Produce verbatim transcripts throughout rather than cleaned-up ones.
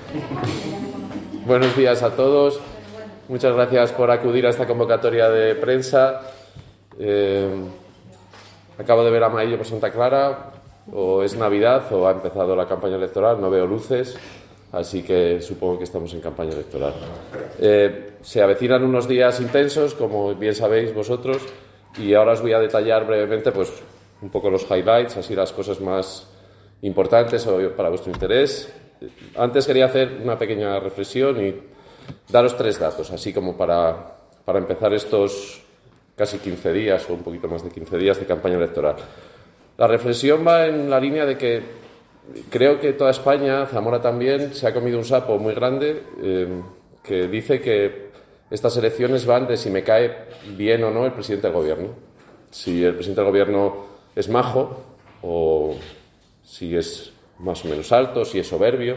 Buenos días a todos. Muchas gracias por acudir a esta convocatoria de prensa. Eh, acabo de ver a Amarillo por Santa Clara. O es Navidad o ha empezado la campaña electoral. No veo luces, así que supongo que estamos en campaña electoral. Eh, se avecinan unos días intensos, como bien sabéis vosotros, y ahora os voy a detallar brevemente pues, un poco los highlights, así las cosas más importantes para vuestro interés. Antes quería hacer una pequeña reflexión y daros tres datos, así como para, para empezar estos casi quince días o un poquito más de quince días de campaña electoral. La reflexión va en la línea de que creo que toda España, Zamora también, se ha comido un sapo muy grande eh, que dice que estas elecciones van de si me cae bien o no el presidente del gobierno. Si el presidente del gobierno es majo o si es más o menos alto, si es soberbio.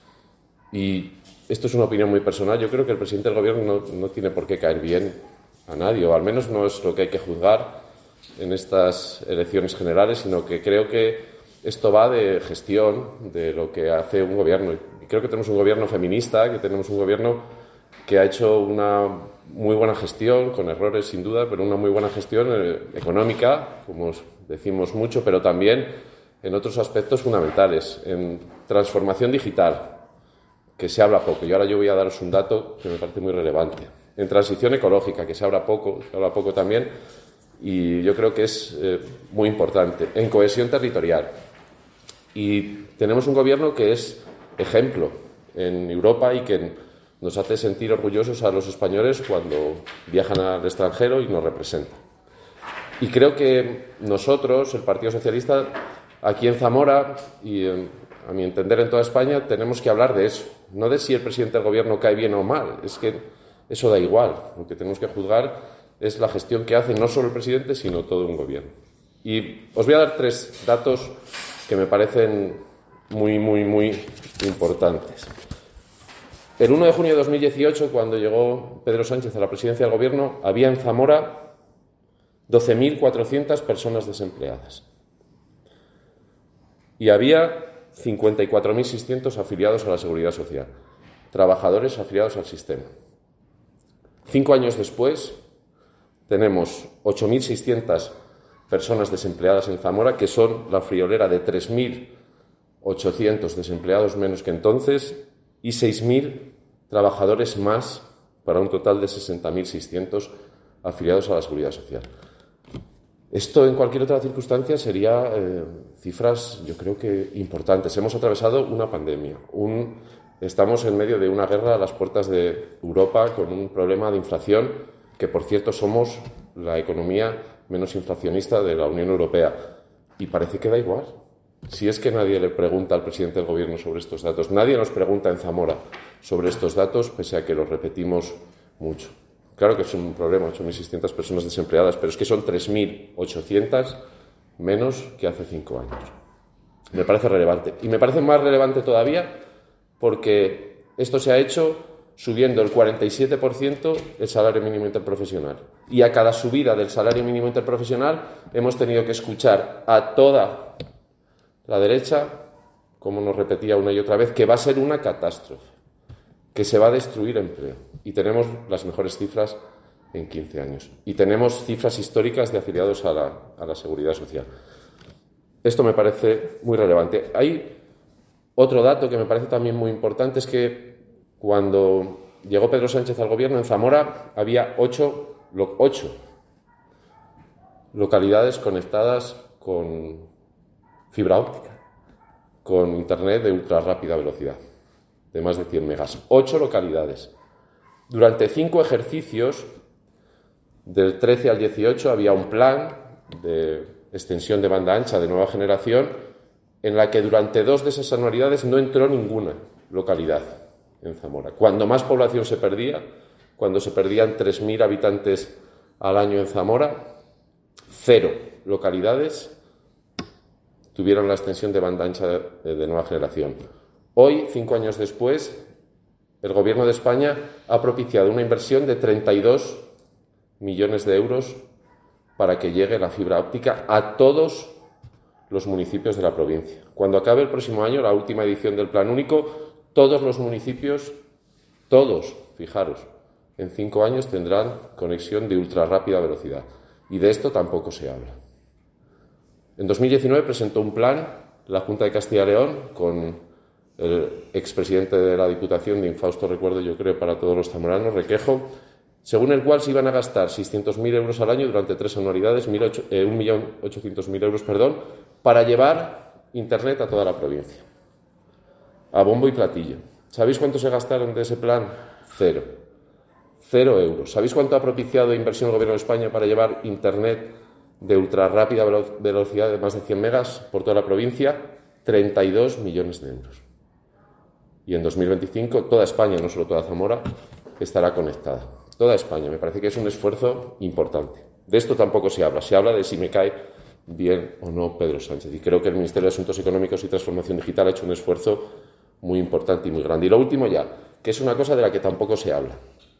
Y esto es una opinión muy personal. Yo creo que el presidente del gobierno no, no tiene por qué caer bien a nadie, o al menos no es lo que hay que juzgar en estas elecciones generales, sino que creo que esto va de gestión, de lo que hace un gobierno. Y creo que tenemos un gobierno feminista, que tenemos un gobierno que ha hecho una muy buena gestión, con errores sin duda, pero una muy buena gestión económica, como decimos mucho, pero también en otros aspectos fundamentales, en transformación digital, que se habla poco. Y ahora yo voy a daros un dato que me parece muy relevante. En transición ecológica, que se habla poco, se habla poco también, y yo creo que es eh, muy importante. En cohesión territorial. Y tenemos un gobierno que es ejemplo en Europa y que nos hace sentir orgullosos a los españoles cuando viajan al extranjero y nos representan. Y creo que nosotros, el Partido Socialista, aquí en Zamora y en, a mi entender en toda España, tenemos que hablar de eso. No de si el presidente del gobierno cae bien o mal. Es que eso da igual. Lo que tenemos que juzgar es la gestión que hace no solo el presidente, sino todo un gobierno. Y os voy a dar tres datos que me parecen muy, muy, muy importantes. El uno de junio de dos mil dieciocho, cuando llegó Pedro Sánchez a la presidencia del gobierno, había en Zamora doce mil cuatrocientas personas desempleadas. Y había cincuenta y cuatro mil seiscientos afiliados a la Seguridad Social, trabajadores afiliados al sistema. Cinco años después, tenemos ocho mil seiscientas personas desempleadas en Zamora, que son la friolera de tres mil ochocientos desempleados menos que entonces y seis mil trabajadores más, para un total de sesenta mil seiscientos afiliados a la Seguridad Social. Esto en cualquier otra circunstancia sería eh, cifras, yo creo que importantes. Hemos atravesado una pandemia, un, estamos en medio de una guerra a las puertas de Europa con un problema de inflación que, por cierto, somos la economía menos inflacionista de la Unión Europea. Y parece que da igual. Si es que nadie le pregunta al presidente del gobierno sobre estos datos, nadie nos pregunta en Zamora sobre estos datos, pese a que los repetimos mucho. Claro que es un problema, ocho mil seiscientas personas desempleadas, pero es que son tres mil ochocientas menos que hace cinco años. Me parece relevante. Y me parece más relevante todavía porque esto se ha hecho subiendo el cuarenta y siete por ciento el salario mínimo interprofesional. Y a cada subida del salario mínimo interprofesional hemos tenido que escuchar a toda la derecha, como nos repetía una y otra vez, que va a ser una catástrofe, que se va a destruir empleo. Y tenemos las mejores cifras en quince años. Y tenemos cifras históricas de afiliados a la, a la Seguridad Social. Esto me parece muy relevante. Hay otro dato que me parece también muy importante, es que cuando llegó Pedro Sánchez al gobierno, en Zamora había ocho, ocho localidades conectadas con fibra óptica, con internet de ultra rápida velocidad, de más de cien megas. Ocho localidades. Durante cinco ejercicios, del trece al dieciocho, había un plan de extensión de banda ancha de nueva generación en la que durante dos de esas anualidades no entró ninguna localidad en Zamora. Cuando más población se perdía, cuando se perdían tres mil habitantes al año en Zamora, cero localidades tuvieron la extensión de banda ancha de, de nueva generación. Hoy, cinco años después, el Gobierno de España ha propiciado una inversión de treinta y dos millones de euros para que llegue la fibra óptica a todos los municipios de la provincia. Cuando acabe el próximo año, la última edición del Plan Único, todos los municipios, todos, fijaros, en cinco años tendrán conexión de ultra rápida velocidad. Y de esto tampoco se habla. En dos mil diecinueve presentó un plan la Junta de Castilla y León con el expresidente de la Diputación, de infausto recuerdo yo creo para todos los zamoranos, Requejo, según el cual se iban a gastar seiscientos mil euros al año durante tres anualidades, un millón ochocientos mil euros, perdón, para llevar Internet a toda la provincia. A bombo y platillo. ¿Sabéis cuánto se gastaron de ese plan? Cero. Cero euros. ¿Sabéis cuánto ha propiciado inversión el Gobierno de España para llevar Internet de ultra rápida velocidad de más de cien megas por toda la provincia? treinta y dos millones de euros. Y en dos mil veinticinco toda España, no solo toda Zamora, estará conectada. Toda España. Me parece que es un esfuerzo importante. De esto tampoco se habla. Se habla de si me cae bien o no Pedro Sánchez. Y creo que el Ministerio de Asuntos Económicos y Transformación Digital ha hecho un esfuerzo muy importante y muy grande. Y lo último ya, que es una cosa de la que tampoco se habla.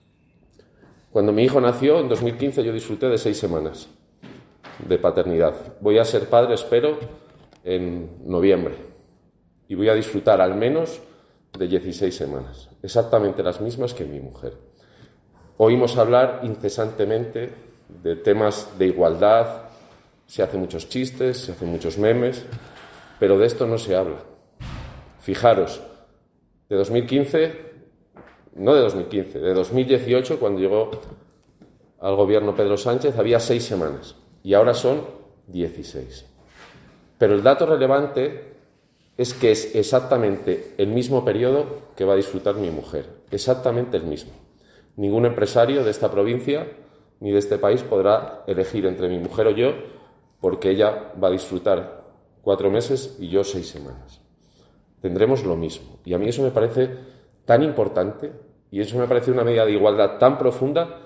Cuando mi hijo nació, en dos mil quince, yo disfruté de seis semanas de paternidad. Voy a ser padre, espero, en noviembre. Y voy a disfrutar al menos de dieciséis semanas. Exactamente las mismas que mi mujer. Oímos hablar incesantemente de temas de igualdad, se hacen muchos chistes, se hacen muchos memes, pero de esto no se habla. Fijaros, de dos mil quince, no de dos mil quince, de dos mil dieciocho, cuando llegó al gobierno Pedro Sánchez, había seis semanas y ahora son dieciséis. Pero el dato relevante es que es exactamente el mismo periodo que va a disfrutar mi mujer, exactamente el mismo. Ningún empresario de esta provincia ni de este país podrá elegir entre mi mujer o yo, porque ella va a disfrutar cuatro meses y yo seis semanas. Tendremos lo mismo. Y a mí eso me parece tan importante, y eso me parece una medida de igualdad tan profunda,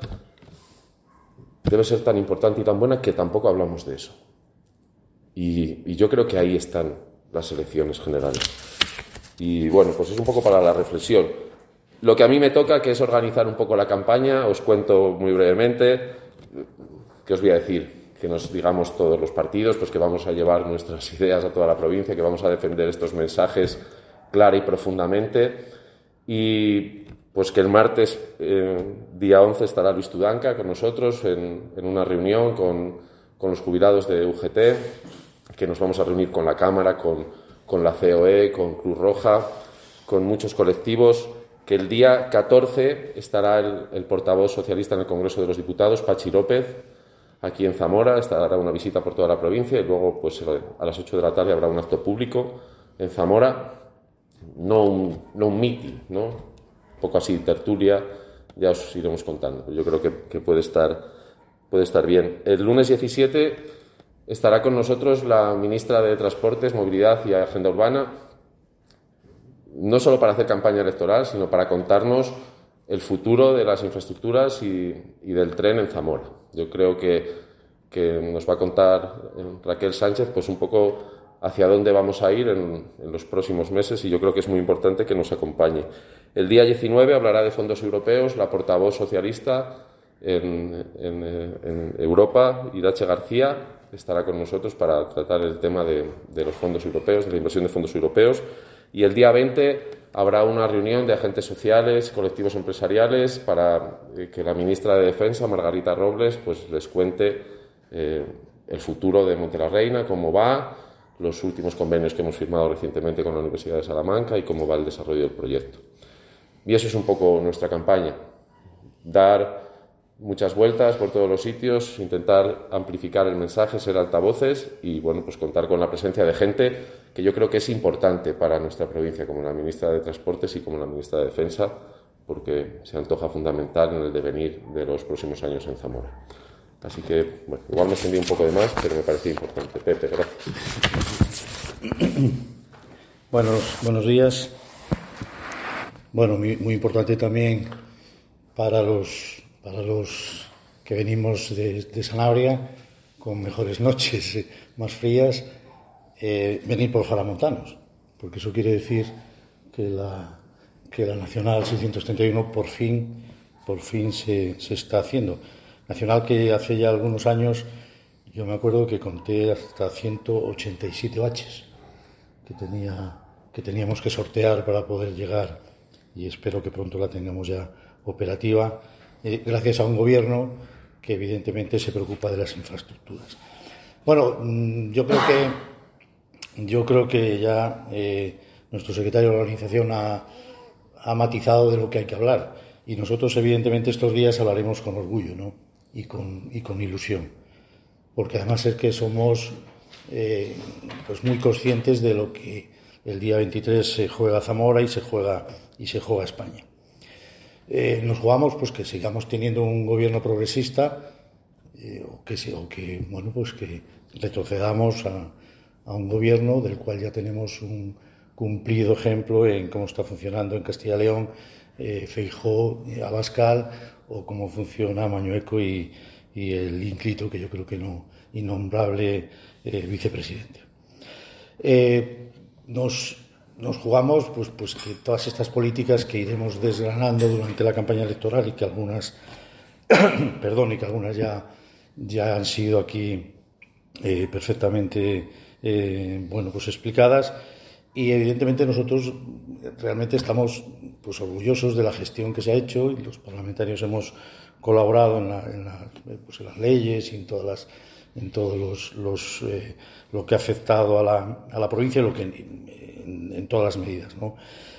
debe ser tan importante y tan buena que tampoco hablamos de eso. Y, y yo creo que ahí están las elecciones generales. Y bueno, pues es un poco para la reflexión. Lo que a mí me toca, que es organizar un poco la campaña, os cuento muy brevemente. ¿Qué os voy a decir? Que nos digamos todos los partidos, pues que vamos a llevar nuestras ideas a toda la provincia, que vamos a defender estos mensajes clara y profundamente. Y pues que el martes, eh, día once, estará Luis Tudanca con nosotros en, en una reunión con, con los jubilados de U G T, que nos vamos a reunir con la Cámara, con, con la C O E, con Cruz Roja, con muchos colectivos. Que el día catorce estará el, el portavoz socialista en el Congreso de los Diputados, Pachi López, aquí en Zamora, estará una visita por toda la provincia y luego pues a las ocho de la tarde habrá un acto público en Zamora, no un, no un meeting, ¿no? Un poco así, tertulia, ya os iremos contando. Yo creo que, que puede estar, puede estar bien. El lunes diecisiete estará con nosotros la ministra de Transportes, Movilidad y Agenda Urbana, no solo para hacer campaña electoral, sino para contarnos el futuro de las infraestructuras y, y del tren en Zamora. Yo creo que, que nos va a contar Raquel Sánchez pues un poco hacia dónde vamos a ir en, en los próximos meses, y yo creo que es muy importante que nos acompañe. El día diecinueve hablará de fondos europeos la portavoz socialista en, en, en Europa, Irache García, estará con nosotros para tratar el tema de, de los fondos europeos, de la inversión de fondos europeos. Y el día veinte habrá una reunión de agentes sociales, colectivos empresariales, para que la ministra de Defensa, Margarita Robles, pues les cuente eh, el futuro de Monte la Reina, cómo va, los últimos convenios que hemos firmado recientemente con la Universidad de Salamanca y cómo va el desarrollo del proyecto. Y eso es un poco nuestra campaña, dar muchas vueltas por todos los sitios, intentar amplificar el mensaje, ser altavoces y bueno, pues contar con la presencia de gente que yo creo que es importante para nuestra provincia, como la ministra de Transportes y como la ministra de Defensa, porque se antoja fundamental en el devenir de los próximos años en Zamora. Así que, bueno, igual me extendí un poco de más, pero me parecía importante. Pepe, gracias. Buenos, buenos días. Bueno, muy, muy importante también para los, para los que venimos de, de Sanabria, con mejores noches, eh, más frías, eh, venir por los jaramontanos, porque eso quiere decir que la, que la Nacional seiscientos treinta y uno por fin, por fin se, se está haciendo. Nacional que hace ya algunos años, yo me acuerdo que conté hasta ciento ochenta y siete baches que tenía que teníamos que sortear para poder llegar, y espero que pronto la tengamos ya operativa, eh, gracias a un gobierno que evidentemente se preocupa de las infraestructuras. Bueno, yo creo que yo creo que ya eh, nuestro secretario de organización ha, ha matizado de lo que hay que hablar, y nosotros evidentemente estos días hablaremos con orgullo, ¿no? y, con, y con ilusión, porque además es que somos eh, pues muy conscientes de lo que el día veintitrés se juega Zamora y se juega, y se juega España. Eh, nos jugamos pues que sigamos teniendo un gobierno progresista, eh, o, que, o que bueno pues que retrocedamos a, a un gobierno del cual ya tenemos un cumplido ejemplo en cómo está funcionando en Castilla y León eh, Feijóo, eh, Abascal, o cómo funciona Mañueco y, y el ínclito, que yo creo que no, innombrable eh, vicepresidente. Eh, nos Nos jugamos pues, pues que todas estas políticas que iremos desgranando durante la campaña electoral, y que algunas, perdón, y que algunas ya, ya han sido aquí eh, perfectamente eh, bueno, pues explicadas, y evidentemente nosotros realmente estamos pues orgullosos de la gestión que se ha hecho, y los parlamentarios hemos colaborado en, la, en, la, pues en las leyes y en todas las en todos los, los eh, lo que ha afectado a la, a la provincia, lo que en, en todas las medidas, ¿no?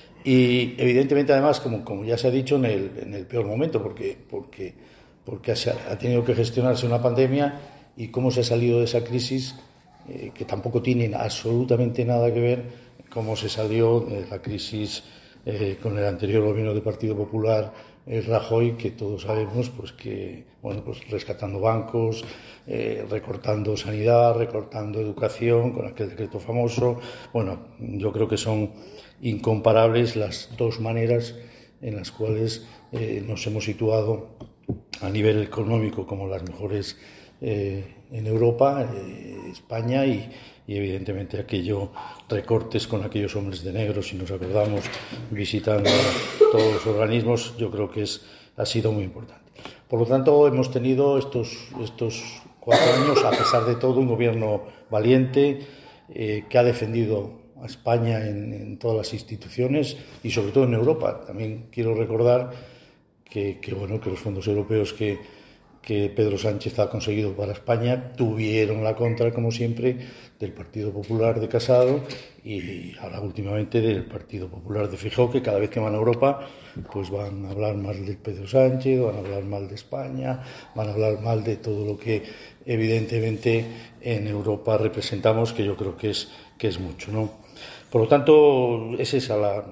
Y evidentemente además, como, como ya se ha dicho, en el, en el peor momento, porque, porque, porque ha, ha tenido que gestionarse una pandemia, y cómo se ha salido de esa crisis, eh, que tampoco tiene absolutamente nada que ver cómo se salió de la crisis eh, con el anterior gobierno del Partido Popular, el Rajoy, que todos sabemos pues que bueno pues rescatando bancos, eh, recortando sanidad, recortando educación con aquel decreto famoso. Bueno, yo creo que son incomparables las dos maneras en las cuales eh, nos hemos situado a nivel económico como las mejores eh, en Europa, eh, España, y, y evidentemente aquellos recortes con aquellos hombres de negro, si nos acordamos, visitando todos los organismos, yo creo que es, ha sido muy importante. Por lo tanto, hemos tenido estos, estos cuatro años, a pesar de todo, un gobierno valiente eh, que ha defendido a España en, en todas las instituciones, y sobre todo en Europa. También quiero recordar que, que, bueno, que los fondos europeos que, que Pedro Sánchez ha conseguido para España tuvieron la contra, como siempre, del Partido Popular de Casado, y ahora últimamente del Partido Popular de Feijóo, que cada vez que van a Europa pues van a hablar mal de Pedro Sánchez, van a hablar mal de España, van a hablar mal de todo lo que evidentemente en Europa representamos, que yo creo que es, que es mucho, ¿no? Por lo tanto, es esa la,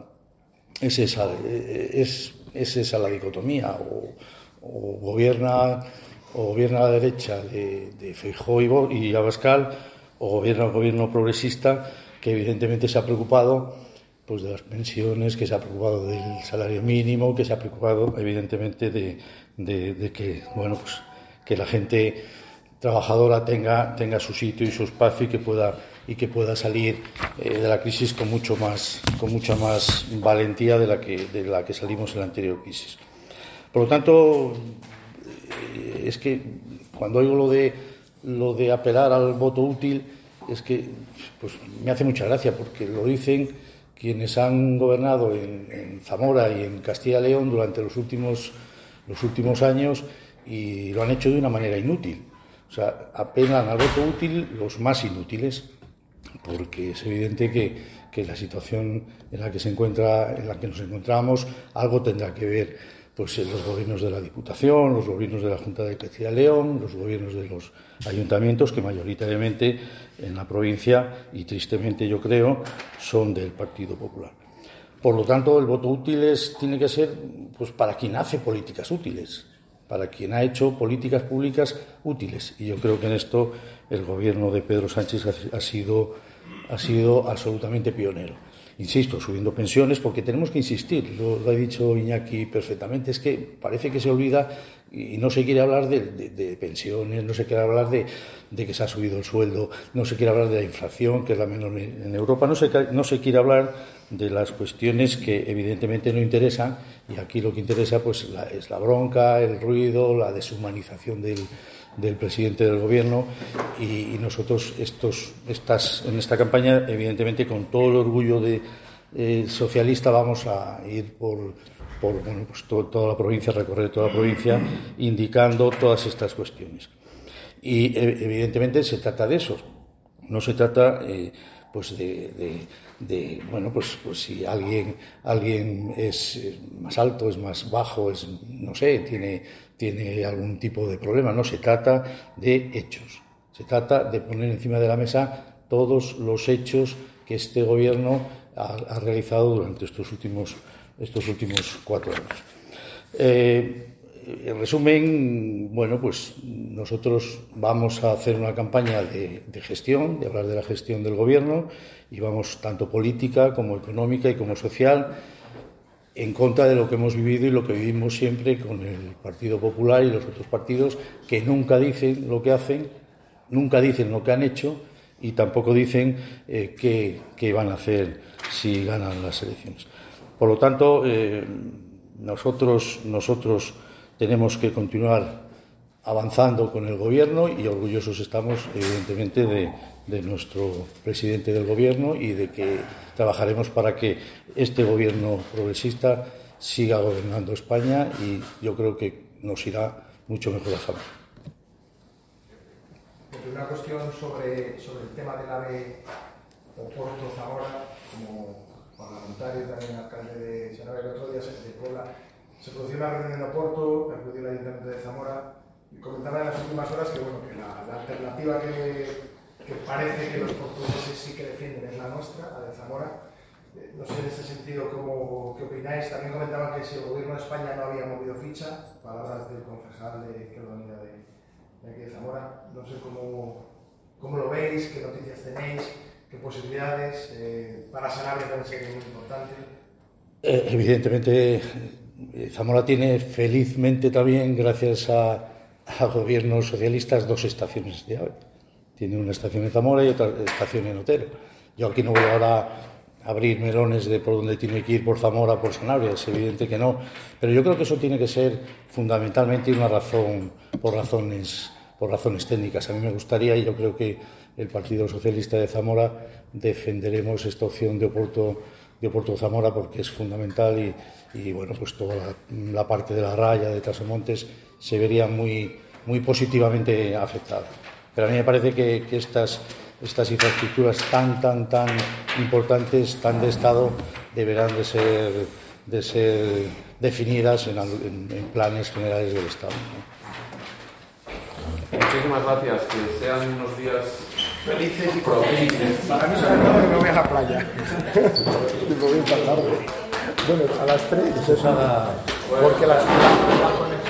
es esa, es, es esa la dicotomía, o, o gobierna o gobierna la derecha de, de Feijóo y Abascal, o gobierna el gobierno progresista, que evidentemente se ha preocupado pues de las pensiones, que se ha preocupado del salario mínimo, que se ha preocupado evidentemente de, de, de que bueno pues que la gente trabajadora tenga tenga su sitio y su espacio, y que pueda y que pueda salir eh, de la crisis con mucho más con mucha más valentía de la que de la que salimos en la anterior crisis. Por lo tanto, eh, es que cuando oigo lo de lo de apelar al voto útil, es que pues me hace mucha gracia, porque lo dicen quienes han gobernado en, en Zamora y en Castilla y León durante los últimos los últimos años, y lo han hecho de una manera inútil. O sea, apelan al voto útil los más inútiles, porque es evidente que, que la situación en la que se encuentra, en la que nos encontramos, algo tendrá que ver pues en los gobiernos de la Diputación, los gobiernos de la Junta de Castilla y León, los gobiernos de los ayuntamientos, que mayoritariamente en la provincia, y tristemente yo creo, son del Partido Popular. Por lo tanto, el voto útil es, tiene que ser pues para quien hace políticas útiles, para quien ha hecho políticas públicas útiles. Y yo creo que en esto el gobierno de Pedro Sánchez ha, ha sido, ha sido absolutamente pionero. Insisto, subiendo pensiones, porque tenemos que insistir, lo, lo ha dicho Iñaki perfectamente, es que parece que se olvida y no se quiere hablar de, de, de pensiones, no se quiere hablar de, de que se ha subido el sueldo, no se quiere hablar de la inflación, que es la menor en Europa, no se, no se quiere hablar de las cuestiones que evidentemente no interesan, y aquí lo que interesa pues la, es la bronca, el ruido, la deshumanización del, del presidente del gobierno, y, y nosotros estos, estas, en esta campaña, evidentemente con todo el orgullo de, eh, socialista vamos a ir por, por bueno, pues to, toda la provincia, recorrer toda la provincia, indicando todas estas cuestiones. Y evidentemente se trata de eso, no se trata eh, pues de, de, de bueno pues, pues si alguien alguien es más alto, es más bajo, es no sé, tiene, tiene algún tipo de problema, no se trata de hechos, se trata de poner encima de la mesa todos los hechos que este gobierno ha, ha realizado durante estos últimos estos últimos cuatro años. Eh, En resumen, bueno, pues nosotros vamos a hacer una campaña de, de gestión, de hablar de la gestión del gobierno, y vamos tanto política como económica y como social, en contra de lo que hemos vivido y lo que vivimos siempre con el Partido Popular y los otros partidos, que nunca dicen lo que hacen, nunca dicen lo que han hecho y tampoco dicen eh, qué, qué van a hacer si ganan las elecciones. Por lo tanto, eh, nosotros, nosotros tenemos que continuar avanzando con el gobierno y orgullosos estamos, evidentemente, de, de nuestro presidente del gobierno y de que trabajaremos para que este gobierno progresista siga gobernando España, y yo creo que nos irá mucho mejor a Zamora. Una cuestión sobre, sobre el tema del AVE Oporto-Zamora, como parlamentario y también alcalde de Sanabria, el otro día de Puebla. Se produjo una reunión en Oporto, acudió el Ayuntamiento de Zamora y comentaba en las últimas horas que, bueno, que la, la alternativa que, que parece que los portugueses sí que defienden es la nuestra, la de Zamora. Eh, no sé en este sentido cómo, qué opináis. También comentaban que si el gobierno de España no había movido ficha, palabras del concejal de Izquierda Unida de, de aquí de Zamora. No sé cómo, cómo lo veis, qué noticias tenéis, qué posibilidades. Eh, para Sanabria también sería muy importante. Eh, evidentemente, Zamora tiene felizmente también, gracias a, a gobiernos socialistas, dos estaciones de AVE. Tiene una estación en Zamora y otra estación en Otero. Yo aquí no voy ahora a abrir melones de por dónde tiene que ir, por Zamora, por Sanabria, es evidente que no. Pero yo creo que eso tiene que ser fundamentalmente una razón, por razones, por razones técnicas. A mí me gustaría, y yo creo que el Partido Socialista de Zamora defenderemos esta opción de Oporto, de Oporto Zamora, porque es fundamental y, y bueno, pues toda la, la parte de la raya de Trasomontes se vería muy, muy positivamente afectada. Pero a mí me parece que, que estas, estas infraestructuras tan, tan, tan importantes, tan de Estado, deberán de ser, de ser definidas en, en, en planes generales del Estado, ¿no? Muchísimas gracias, que sean unos días felices y propicios. Para mí, sobre todo, que no voy a la playa. Tipo bien tarde. Bueno, a las tres, eso es a la... Porque la...